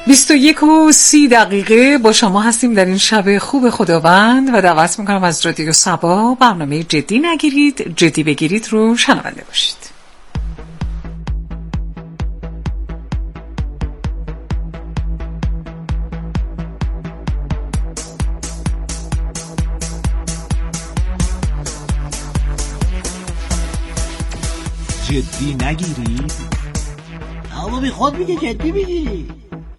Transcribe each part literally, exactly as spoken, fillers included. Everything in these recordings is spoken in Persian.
بیست و یک و سی دقیقه با شما هستیم در این شب خوب خداوند و دعوت میکنم از رادیو صبا برنامه جدی نگیرید جدی بگیرید رو شنونده باشید. جدی نگیرید؟ اما بی خود میگه جدی بگیری.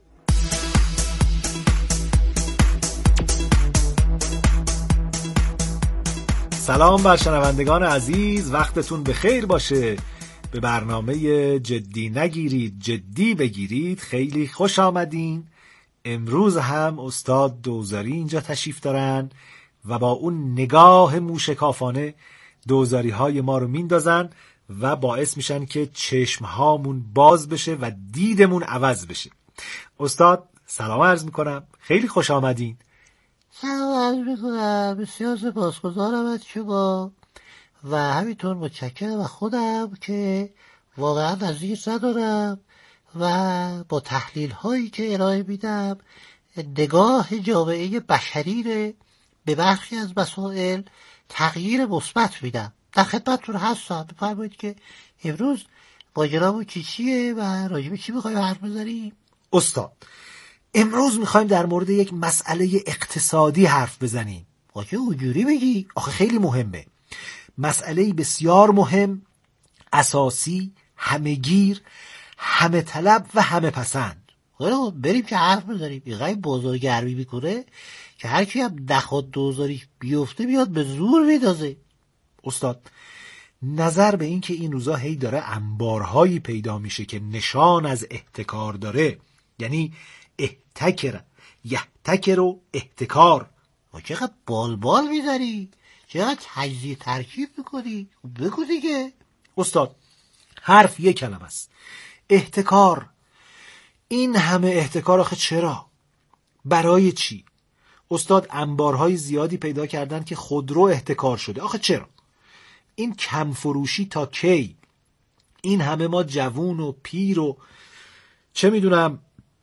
سلام بر شنوندگان عزیز، وقتتون بخیر باشه. به برنامه جدی نگیرید جدی بگیرید خیلی خوش آمدین. امروز هم استاد دوزاری اینجا تشریف دارن و با اون نگاه موشکافانه دوزاری های ما رو میندازن و باعث میشن که چشم هامون باز بشه و دیدمون عوض بشه. استاد سلام عرض میکنم، خیلی خوش آمدین. سلام عرض میکنم، بسیار سپاسگزارم از شما و همینطور متشکرم و خودم که واقعا نظیر ندارم و با تحلیل هایی که ارائه میدم نگاه جامعه بشری رو به برخی از مسائل تغییر مثبت میدم. در خدمتتون هستم. بفرمایید که امروز ماجرامون چی چیه و راجب چی میخوایم حرف بزنیم؟ استاد امروز میخوایم در مورد یک مسئله اقتصادی حرف بزنیم. واجه اونجوری بگی؟ آخه خیلی مهمه، مسئله بسیار مهم، اساسی، همه‌گیر، همه طلب و همه پسند. بریم که حرف بزنیم. اینقدر بازارگرمی میکنه که هر کی هم نخواد دوزاریش بیفته بیاد به زور میدازه. استاد نظر به این که این روزا هی داره انبارهایی پیدا میشه که نشان از احتکار داره، یعنی احتکر یحتکر و احتکار. و چقدر بال بال میزنی، چقدر تجزیه ترکیب میکنی، بگو دیگه. استاد حرف یک کلمه است، احتکار. این همه احتکار آخه چرا؟ برای چی؟ استاد انبارهای زیادی پیدا کردن که خودرو احتکار شده، آخه چرا؟ این کم فروشی تا کی؟ این همه ما جوون و پیر و چه میدونم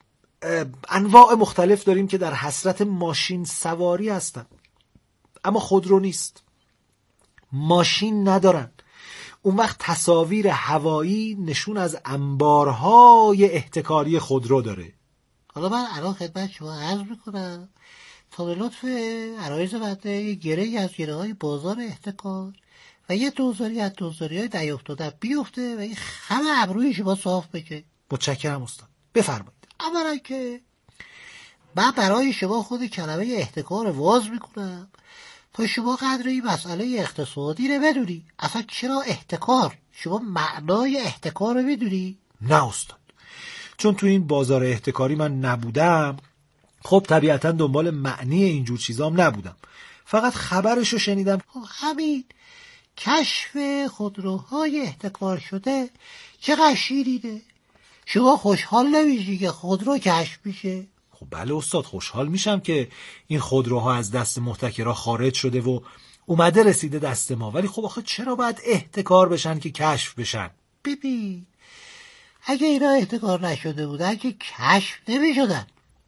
انواع مختلف داریم که در حسرت ماشین سواری هستن اما خودرو نیست، ماشین ندارن. اون وقت تصاویر هوایی نشون از انبارهای احتکاری خودرو داره. حالا من الان خدمت شما عرض میکنم تا به لطف عرایض بنده یه گره از گره های بازار احتکار و یه دوزاری از دوزاری های نیفتاده بیفته و این همه ابروی شما صاف بشه. متشکرم استاد، بفرمایید. اولا که من برای شما خود کلمه احتکار واز میکنم تا شما قدر این مسئله اقتصادی رو بدونی. اصلا چرا احتکار؟ شما معنای احتکار رو بدونی؟ نه استاد، چون تو این بازار احتکاری من نبودم، خب طبیعتا دنبال معنی اینجور چیزام نبودم، فقط خبرشو شنیدم. خب همین کشف خودروهای احتکار شده چقدر شیرینه. شما خوشحال نمیشی که خودرو کشف میشه؟ خب بله استاد، خوشحال میشم که این خودروها از دست محتکرها خارج شده و اومده رسیده دست ما، ولی خب آخه چرا باید احتکار بشن که کشف بشن؟ ببین اگه اینا احتکار نشده بود، اگه کشف نمیشدن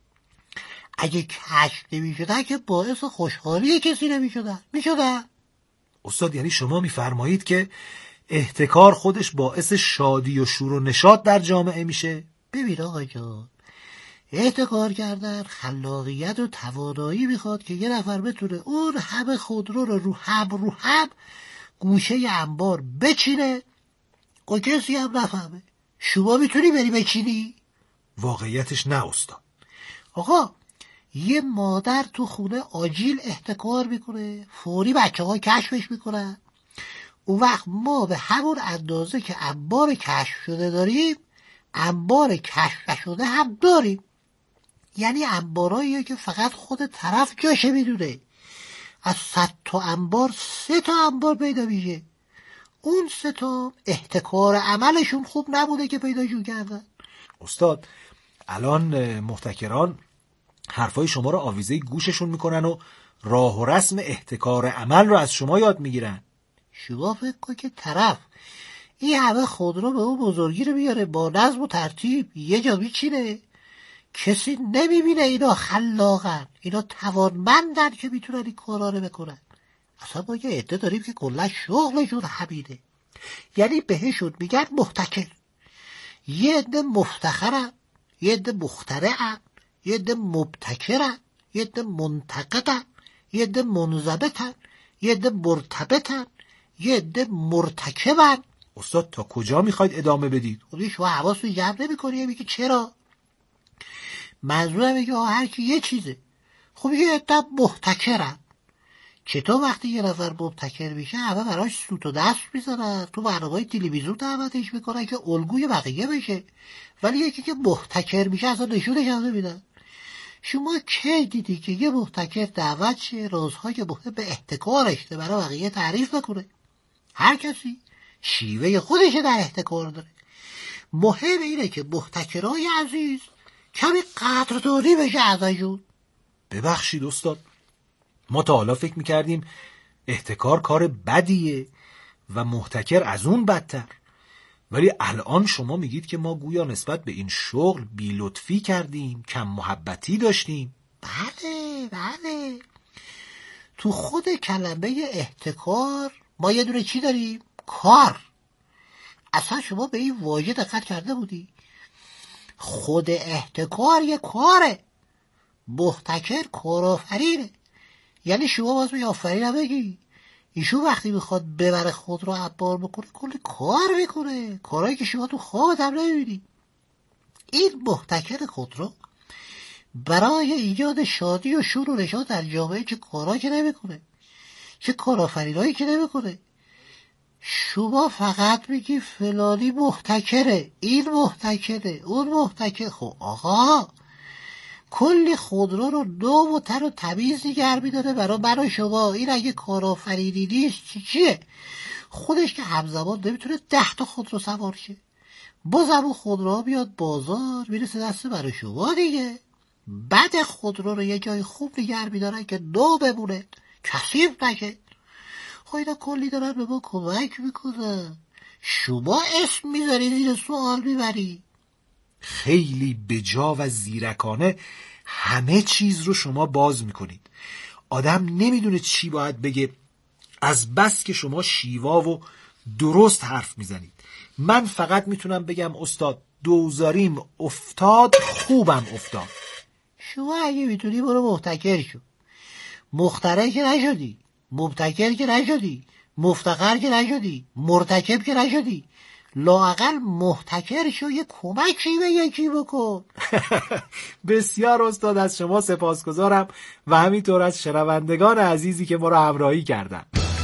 اگه کشف نمیشدن که باعث خوشحالی کسی نمیشدن میشدن. استاد یعنی شما میفرمایید که احتکار خودش باعث شادی و شور و نشاط در جامعه میشه؟ ببین آقا جان، احتکار کردن خلاقیت و توانایی میخواد که یه نفر بتونه اون همه خودرو رو رو هم رو هم گوشه انبار بچینه و کسی هم نفهمه. شما میتونی بری بچینی؟ واقعیتش نه استاد. آقا یه مادر تو خونه آجیل احتکار میکنه، فوری بچه ها کشفش میکنن. اون وقت ما به همون اندازه که انبار کشف شده داریم انبار کشف نشده هم داریم. یعنی انباراییه که فقط خود طرف جاشه میدونه. از صد تا انبار سه تا انبار پیدا میشه. اون سه تا احتکار عملشون خوب نبوده که پیداشون کردن. استاد الان محتکران حرفای شما رو آویزه گوششون میکنن و راه و رسم احتکار عمل رو از شما یاد میگیرن. شما فکر کن که طرف این همه خودرو به اون بزرگی رو بیاره با نظم و ترتیب یه جا میچینه، کسی نمیبینه اینا خلاقن، اینا توانمندن که میتونن این کارا رو بکنن. اصلا ما یه عده داریم که کلا شغلشون همینه، یعنی بهشون میگن محتکر. یه عده مفتخرن، یه عده مخترعن، یه عده مبتکرن، یه عده منتقدن، یه عده منضبطن، یه عده مرتبطن، یه عده مرتکبن. استاد تا کجا میخواید ادامه بدید؟ خودی شما حواس رو جمع نمی کنی، میگه چرا؟ منظورم میگه هر کی یه چیزه. خب یه عده محتکرن. چطور وقتی یه نفر مبتکر میشه همه براش سوت و دست میزنن، تو برنامه‌های تلویزیون دعوتش میکنن که الگوی بقیه بشه، ولی یکی که محتکر میشه اصلا نشونش هم نمیدن. شما کی دیدی که یه محتکر دعوت شه رازهای مهم به احتکارش برای بقیه تعریف بکنه؟ هر کسی شیوه خودش در احتکار داره. مهم اینه که محتکرای عزیز کمی قدردانی بشه ازشون. ببخشید استاد، ما تا حالا فکر میکردیم احتکار کار بدیه و محتکر از اون بدتر، ولی الان شما میگید که ما گویا نسبت به این شغل بی لطفی کردیم، کم محبتی داشتیم. بله بله، تو خود کلمه احتکار ما یه دونه چی داریم؟ کار. اصلا شما به این واژه دقت کرده بودی؟ خود احتکار یه کاره، محتکر کارآفرینه. یعنی شما باز می آفرین هم بگی ایشون وقتی میخواد ببره خود رو عبار بکنه کلی کار میکنه، کارهایی که شما تو خوابت هم نمیبینی. این محتکر خود رو برای ایجاد شادی و شور و نشاط در جامعه چه کارهایی که نمیکنه، چه کارآفرینایی که نمیکنه. شما فقط میگی فلانی محتکره، این محتکره، اون محتکر. خب آقا کلی خودرو رو نو و تر و تمیز نگه می‌داره برای برای شما. این اگه کارآفرینی نیست چی چیه؟ خودش که همزمان نمیتونه ده تا خودرو سوار شه، باز همون خودروها بیاد بازار میرسه دست برای شما دیگه. بعد خودرو رو یه جای خوب نگه می‌دارن که نو بمونه، کثیف نشه. خب اینا کلی دارن به ما کمک میکنن، شما اسم میذاری زیر سوال میبری. خیلی بجا و زیرکانه همه چیز رو شما باز میکنید. آدم نمیدونه چی باید بگه از بس که شما شیوا و درست حرف میزنید. من فقط میتونم بگم استاد دوزاریم افتاد، خوبم افتاد. شما اگه میتونی برو محتکر شو. مخترع که نشدی، مبتکر که نشدی، مفتخر که نشدی، مرتکب که نشدی، لااقل محتکر شو، یه کمکی به یکی بکن. بسیار استاد از شما سپاسگزارم و همینطور از شنوندگان عزیزی که ما را همراهی کردن.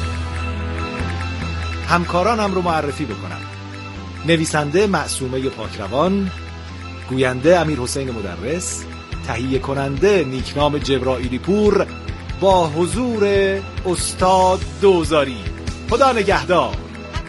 همکارانم رو معرفی بکنم: نویسنده معصومه پاکروان، گوینده امیر حسین مدرس، تهیه کننده نیکنام جبرائیلی پور، با حضور استاد دوزاری. خدا نگهدار.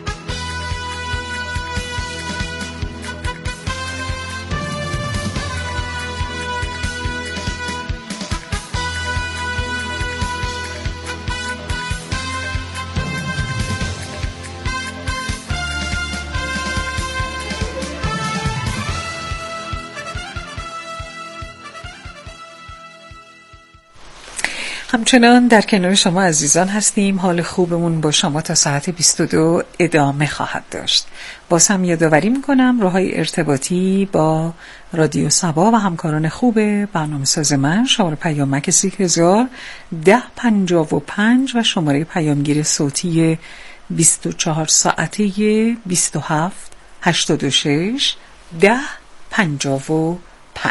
همچنان در کنار شما عزیزان هستیم. حال خوبمون با شما تا ساعت بیست و دو ادامه خواهد داشت. باز هم یادآوری میکنم راههای ارتباطی با رادیو صبا و همکاران خوب برنامه ساز من: شماره پیامک سی هزار ده پنجاه و پنج و شماره پیامگیر صوتی بیست و چهار ساعته بیست و هفت هشتاد و شش ده پنجاه و پنج.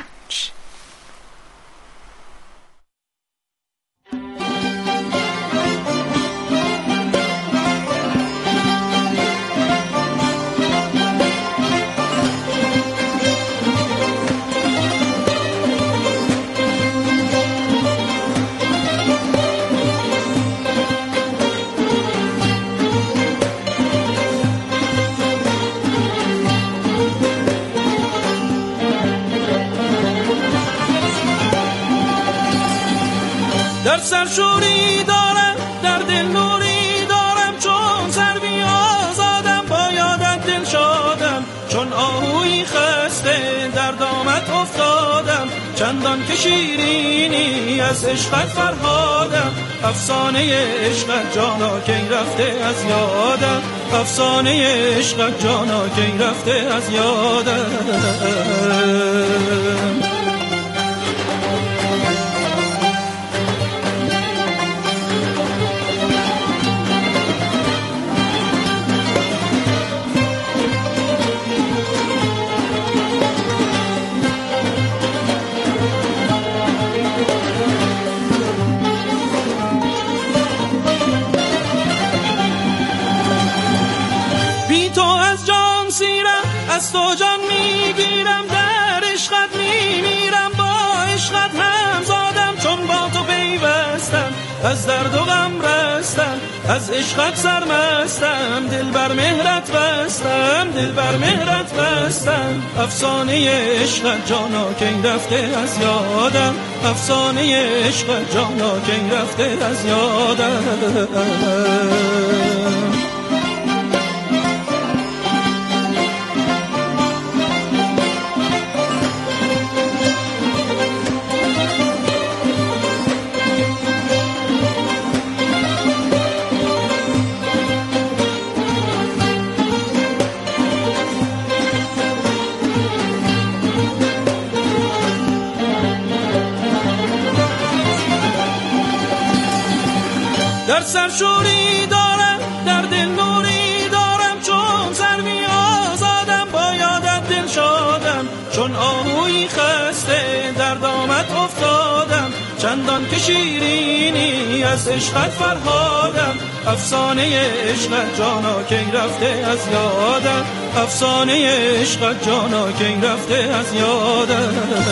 در سرشوری دارم، در دل نوری دارم، چون سر بی آزادم با یادت دل شادم، چون آهوی خسته در دامت افتادم، چندان که شیرینی از عشقت فرهادم. افسانه عشقت جانا کی رفته از یادم، افسانه عشقت جانا کی رفته از یادم. از تو جان میگیرم، در عشقت میمیرم، با عشقت هم زادم. چون با تو پیوستم از درد و غم رستم، از عشقت سرمستم، دل بر مهرت بستم، دل بر مهرت بستم. افسانه عشقت جانا کی رفته از یادم، افسانه عشقت جانا کی رفته از یادم. در سر شوری دارم، در دل نوری دارم، چون سروی آزادم، با یادت دل شادم. چون آهوی خسته در دامت افتادم، چندان که شیرینی از عشقت فرهادم. افسانه عشقت جانا کی رفته از یادم، افسانه عشقت جانا کی رفته از یادم.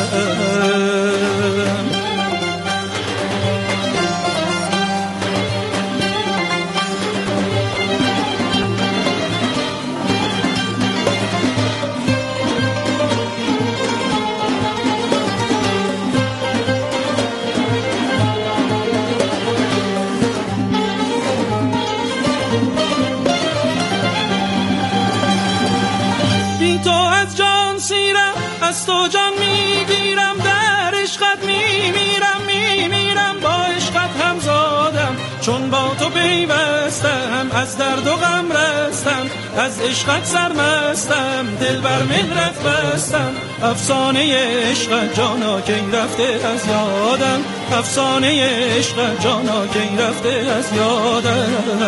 از تو جان میگیرم، در عشقت میمیرم، میمیرم، با عشقت هم زادم. چون با تو پیوستم از درد و غم رستم، از عشقت سرمستم، دل بر مهرت بستم. افسانه عشقت جانا کی رفته از یادم، افسانه عشقت جانا کی رفته از یادم.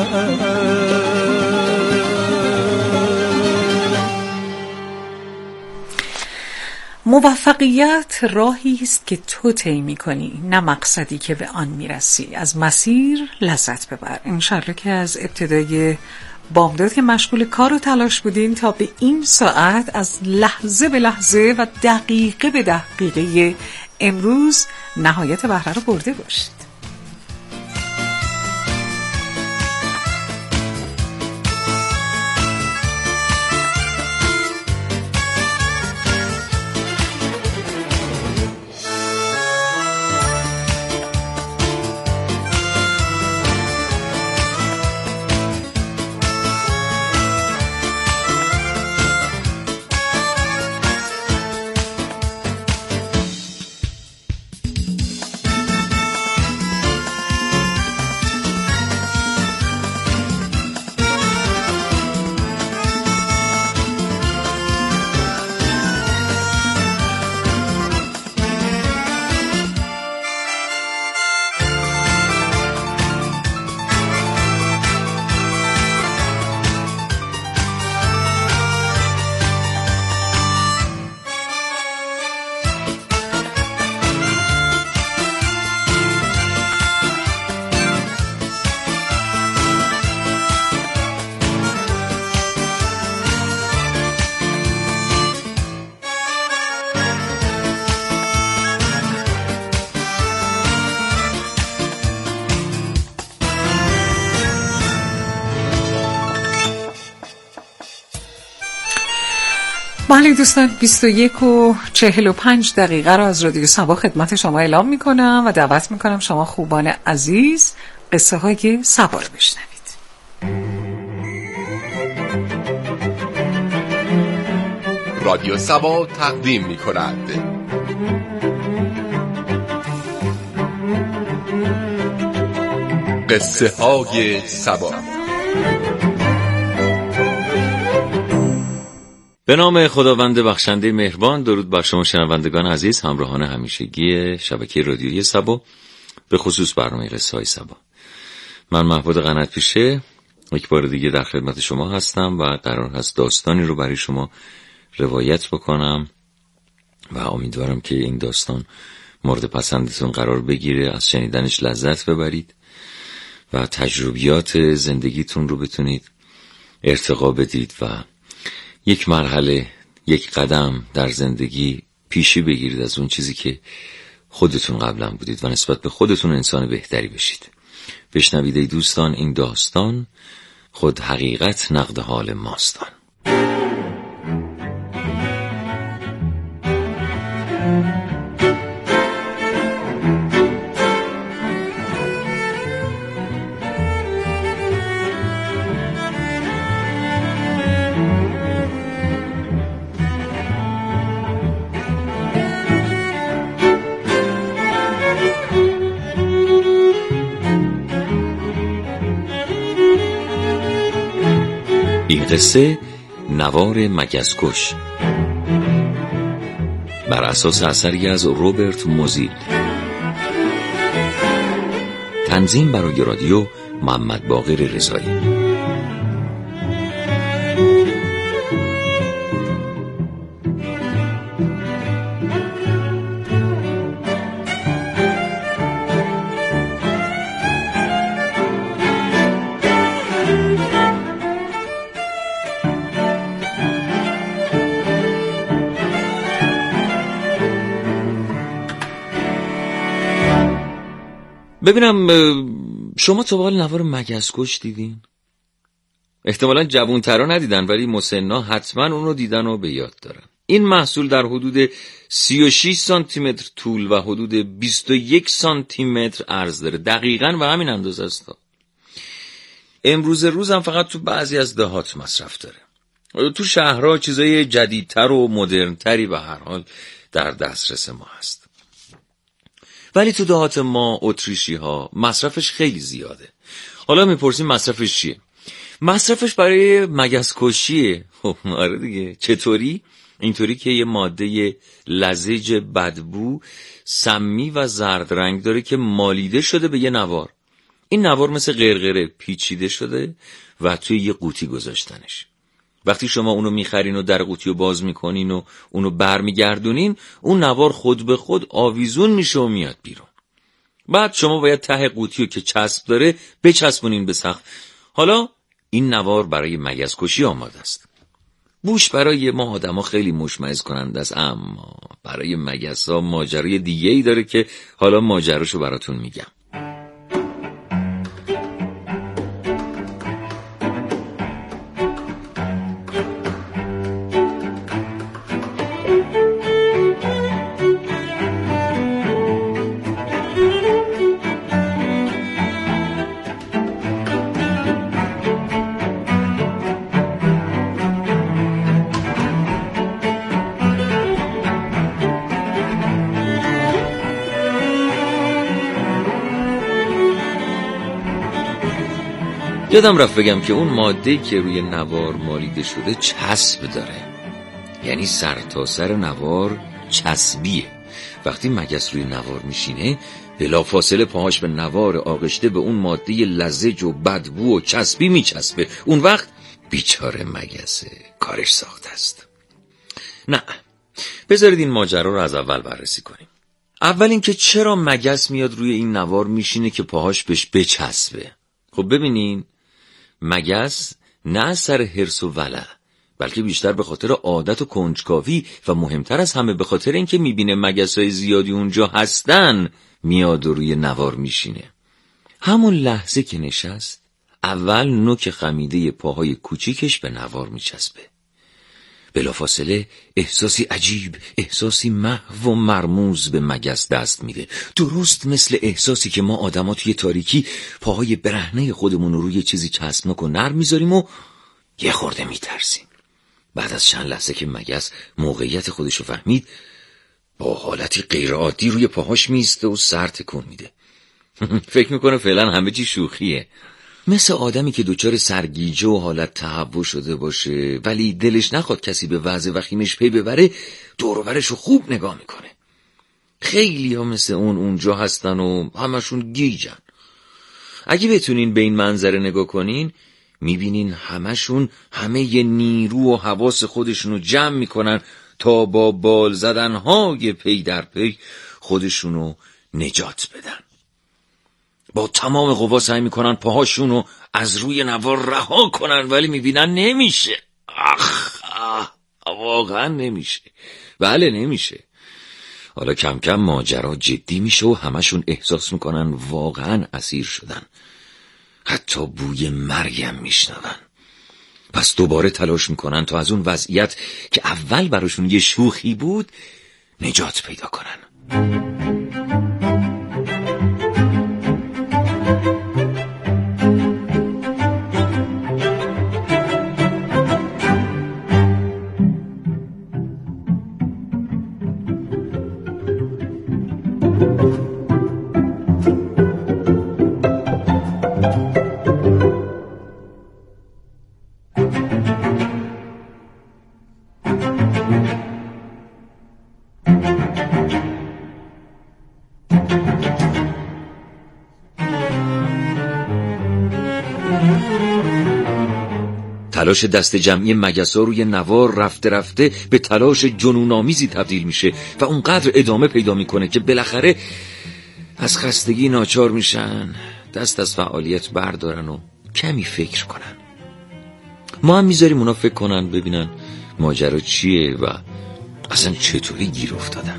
موفقیت راهی است که تو طی می‌کنی، نه مقصدی که به آن می‌رسی. از مسیر لذت ببر. انشالله که از ابتدای بامداد که مشغول کار و تلاش بودین تا به این ساعت از لحظه به لحظه و دقیقه به دقیقه امروز نهایت بهره رو برده باشید. بله دوستان، بیست و یک و چهل و پنج دقیقه را از رادیو سبا خدمت شما اعلام می کنم و دعوت می کنم شما خوبان عزیز قصه های سبا رو بشنوید. رادیو سبا تقدیم می کند قصه های سبا. به نام خداوند بخشنده مهربان. درود بر شما شنوندگان عزیز، همراهان همیشگی شبکه رادیویی سبا، به خصوص برنامه قصه های سبا. من محمود قنات پیشه یک بار دیگه در خدمت شما هستم و قرار هست داستانی رو برای شما روایت بکنم و امیدوارم که این داستان مورد پسندتون قرار بگیره، از شنیدنش لذت ببرید و تجربیات زندگیتون رو بتونید ارتقا بدید و یک مرحله، یک قدم در زندگی پیشی بگیرید از اون چیزی که خودتون قبلا بودید و نسبت به خودتون انسان بهتری بشید. بشنوید ای دوستان، این داستان خود حقیقت نقد حال ماستان. این قصه نوار مگسکش بر اساس اثری از روبرت موزیل. تنظیم برای رادیو محمد باقر رضایی. ببینم شما تا به حال نوار مگسکش دیدین؟ احتمالاً جوان‌ترا ندیدن، ولی مسنا حتما اون رو دیدن و به یاد دارن. این محصول در حدود سی و شش سانتی متر طول و حدود بیست و یک سانتی متر عرض داره. دقیقاً و همین اندازه است. امروز روز هم فقط تو بعضی از دهات مصرف داره. تو شهرها چیزای جدیدتر و مدرن‌تری به هر حال در دسترس ما هست. ولی تو دهات ما اتریشی ها مصرفش خیلی زیاده. حالا میپرسیم مصرفش چیه؟ مصرفش برای مگسکشیه. آره دیگه. چطوری؟ اینطوری که یه ماده لزج بدبو، سمی و زرد رنگ داره که مالیده شده به یه نوار. این نوار مثل قرقره پیچیده شده و توی یه قوطی گذاشتنش. وقتی شما اونو میخرین و در قوطی رو باز میکنین و اونو برمیگردونین، اون نوار خود به خود آویزون میشه و میاد بیرون. بعد شما باید ته قوطی رو که چسب داره بچسبونین به سقف. حالا این نوار برای مگسکشی آماده است. بوش برای ما آدما خیلی مشمئز کننده است، اما برای مگس‌ها ماجرای دیگه‌ای داره که حالا ماجراشو براتون میگم. یادم رفت بگم که اون ماده‌ای که روی نوار مالیده شده چسب داره، یعنی سر تا سر نوار چسبیه. وقتی مگس روی نوار میشینه بلافاصله پاهاش به نوار آغشته به اون ماده لزج و بدبو و چسبی میچسبه. اون وقت بیچاره مگسه کارش ساخته است. نه، بذارید این ماجرا رو از اول بررسی کنیم. اول اینکه چرا مگس میاد روی این نوار میشینه که پاهاش بهش بچسبه؟ خب ببینین، مگس نه سر حرص و ولع، بلکه بیشتر به خاطر عادت و کنجکاوی و مهمتر از همه به خاطر اینکه میبینه مگسای زیادی اونجا هستن میاد و روی نوار میشینه. همون لحظه که نشست اول نوک خمیده پاهای کوچیکش به نوار میچسبه. بلافاصله احساسی عجیب، احساسی محو و مرموز به مگس دست میده. درست مثل احساسی که ما آدما توی تاریکی پاهای برهنه خودمون رو روی چیزی چسبناک و نرم میذاریم و یه خورده میترسیم. بعد از چند لحظه که مگس موقعیت خودشو فهمید، با حالتی غیرعادی روی پاهاش میسته و سر تکون میده. فکر میکنه فعلا همه چی شوخیه، مثل آدمی که دچار سرگیجه و حالت تهوع شده باشه ولی دلش نخواد کسی به وضع وخیمش پی ببره، دور و برش رو خوب نگاه میکنه. خیلی ها مثل اون اونجا هستن و همشون گیجن. اگه بتونین به این منظره نگاه کنین میبینین همشون همه ی نیرو و حواس خودشونو جمع میکنن تا با بال زدنهای پی در پی خودشونو نجات بدن. با تمام قوا سعی میکنن پاهاشونو از روی نوار رها کنن ولی میبینن نمیشه. آخ آه واقعا نمیشه. بله نمیشه. حالا کم کم ماجرا جدی میشه و همشون احساس میکنن واقعا اسیر شدن. حتی بوی مرگم میشنون. پس دوباره تلاش میکنن تا از اون وضعیت که اول براشون یه شوخی بود نجات پیدا کنن. تلاش دست جمعی مگسا روی نوار رفته رفته به تلاش جنون‌آمیزی تبدیل میشه و اونقدر ادامه پیدا میکنه که بالاخره از خستگی ناچار میشن دست از فعالیت بردارن و کمی فکر کنن. ما هم میذاریم اونا فکر کنن ببینن ماجرا چیه و اصلا چطوری گیر افتادن.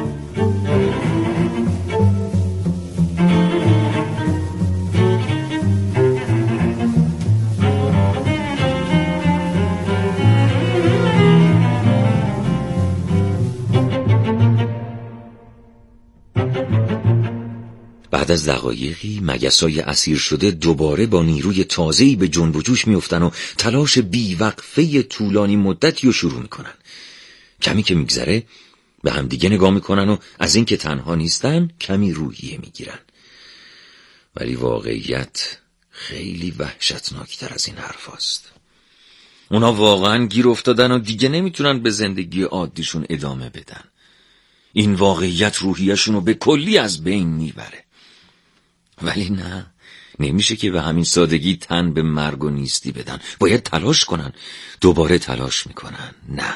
بعد از دقایقی مگسای اسیر شده دوباره با نیروی تازه‌ای به جنب و جوش میافتن و تلاش بیوقفه طولانی مدتی رو شروع میکنن. کمی که میگذره به همدیگه نگاه میکنن و از اینکه تنها نیستن کمی روحیه میگیرن. ولی واقعیت خیلی وحشتناکتر از این حرف هست. اونا واقعا گیر افتادن و دیگه نمیتونن به زندگی عادیشون ادامه بدن. این واقعیت روحیه‌شون رو به کلی از بین میبره. ولی نه، نمیشه که به همین سادگی تن به مرگ و نیستی بدن. باید تلاش کنن. دوباره تلاش میکنن. نه،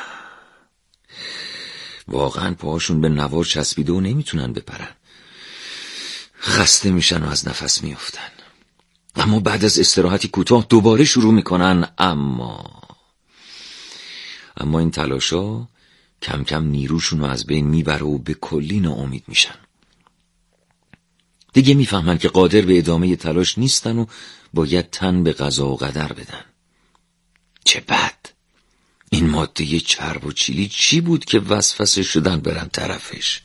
واقعا پاهاشون به نوار چسبیده و نمیتونن بپرن. خسته میشن و از نفس میافتن. اما بعد از استراحتی کوتاه دوباره شروع میکنن. اما اما این تلاشا کم کم نیروشون رو از بین میبره و به کلی ناامید میشن. دیگه میفهمن که قادر به ادامه تلاش نیستن و باید تن به قضا و قدر بدن. چه بد! این ماده چرب و چیلی چی بود که وسوسه شدن برن طرفش؟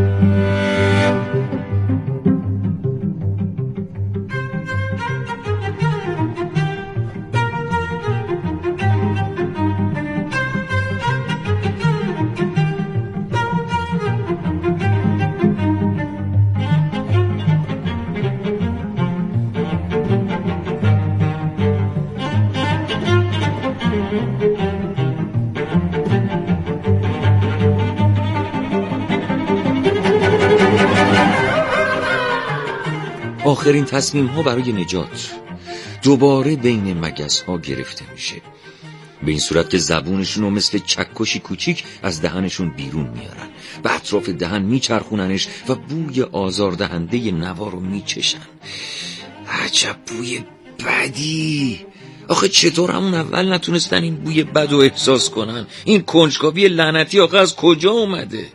آخرین تصمیم ها برای نجات دوباره بین مگس ها گرفته میشه، به این صورت که زبونشون رو مثل چکشی کوچیک از دهنشون بیرون میارن، به اطراف دهن میچرخوننش و بوی آزاردهنده نوار رو میچشن. عجب بوی بدی! آخه چطور همون اول نتونستن این بوی بد رو احساس کنن؟ این کنجکاوی لعنتی آخه از کجا اومده؟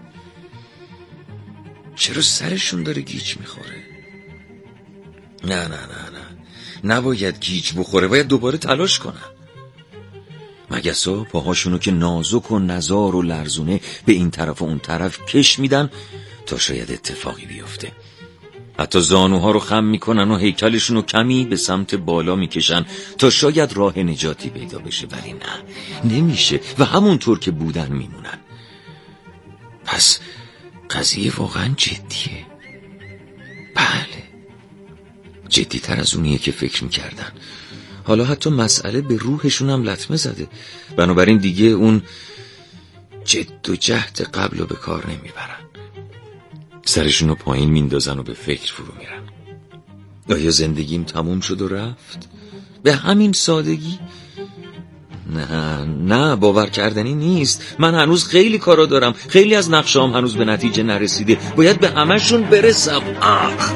چرا سرشون داره گیج میخوره؟ نه نه نه نه نباید گیج بخوره، باید دوباره تلاش کنن. مگسا پاهاشونو که نازک و نزار و لرزونه به این طرف و اون طرف کش میدن تا شاید اتفاقی بیفته. حتی زانوها رو خم میکنن و هیکلشونو کمی به سمت بالا میکشن تا شاید راه نجاتی پیدا بشه، ولی نه، نمیشه و همونطور که بودن میمونن. پس قضیه واقعا جدیه. بله، جدی‌تر از اونیه که فکر میکردن. حالا حتی مسئله به روحشون هم لطمه زده، بنابراین دیگه اون جد و جهد قبل رو به کار نمیبرن. سرشون رو پایین میندازن و به فکر فرو میرن. آیا زندگیم تموم شد و رفت؟ به همین سادگی؟ نه نه، باور کردنی نیست. من هنوز خیلی کارا دارم، خیلی از نقشه‌ام هنوز به نتیجه نرسیده، باید به همشون برسم. آخ.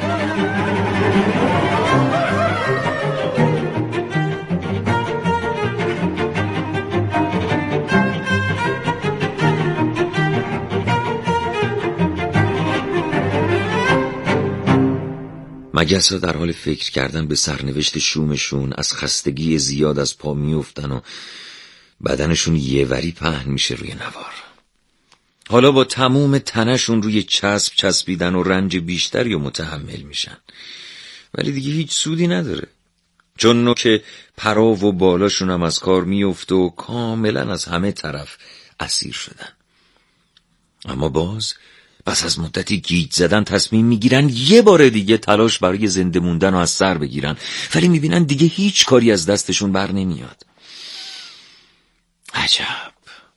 مگس‌ها در حال فکر کردن به سرنوشت شومشون از خستگی زیاد از پا میافتن و بدنشون یه وری پهن میشه روی نوار. حالا با تموم تنشون روی چسب چسبیدن و رنج بیشتری و متحمل میشن، ولی دیگه هیچ سودی نداره، چون نوک پرا و بالاشون هم از کار میفته و کاملا از همه طرف اسیر شدن. اما باز پس از مدتی گیج زدن تصمیم میگیرن یه بار دیگه تلاش برای زنده موندن رو از سر بگیرن، ولی میبینن دیگه هیچ کاری از دستشون بر نمیاد. عجب،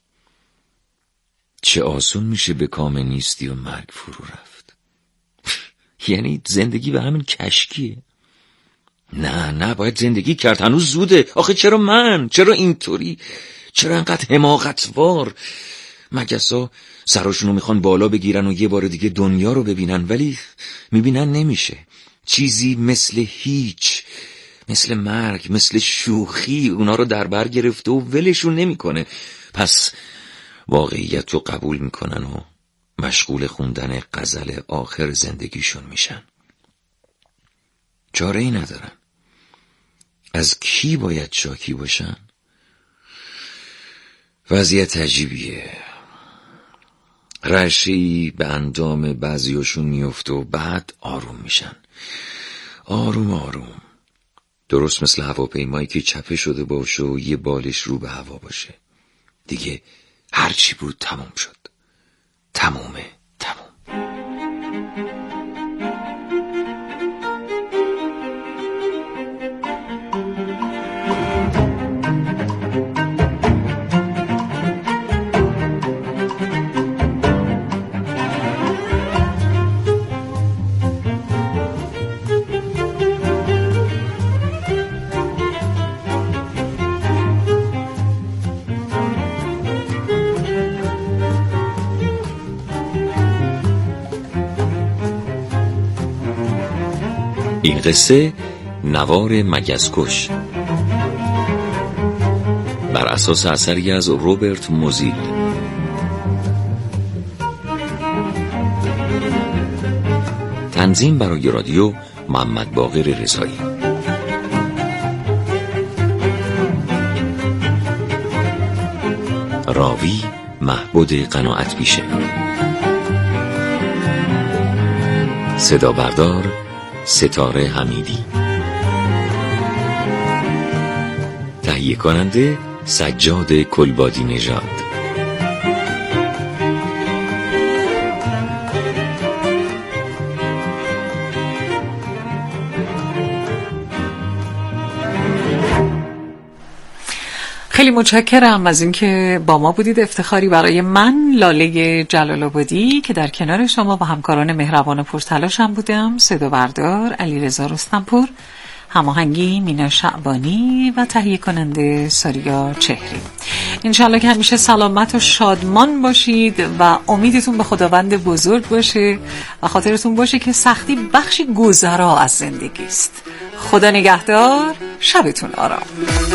چه آسون میشه به کام نیستی و مرگ فرو رفت. یعنی زندگی به همین کشکیه؟ نه نه، باید زندگی کرد، هنوز زوده. آخه چرا من؟ چرا اینطوری؟ چرا انقدر حماقتوار؟ مگسا سراشونو میخوان بالا بگیرن و یه بار دیگه دنیا رو ببینن، ولی میبینن نمیشه. چیزی مثل هیچ، مثل مرگ، مثل شوخی اونا رو در بر گرفته و ولشون نمیکنه. پس واقعیت رو قبول میکنن و مشغول خوندن غزل آخر زندگیشون میشن. چاره ای ندارن. از کی باید شاکی باشن؟ وضعیت عجیبیه. رشی به اندام بعضیاشون میفته و بعد آروم میشن. آروم آروم، درست مثل هواپیمایی که چپه شده باشه و یه بالش رو به هوا باشه. دیگه هرچی بود تموم شد. تمومه، تموم. این قصه نوار مگس‌کش بر اساس اثری از روبرت موزیل. تنظیم برای رادیو محمد باقر رضایی. راوی محبود قناعت پیشه. صدا بردار ستاره حمیدی. تهیه کننده سجاد کلبادی نژاد. خیلی متشکرم از اینکه با ما بودید. افتخاری برای من، لاله جلال آبادی، که در کنار شما با همکاران مهربان و پرتلاشم بودم. صدا بردار علیرضا رستمپور، هماهنگی مینا شعبانی و تهیه کننده ساریا چهری. انشالله که همیشه سلامت و شادمان باشید و امیدتون به خداوند بزرگ باشه و خاطرتون باشه که سختی بخشی گذرا از زندگی است. خدا نگهدار، شبتون آرام.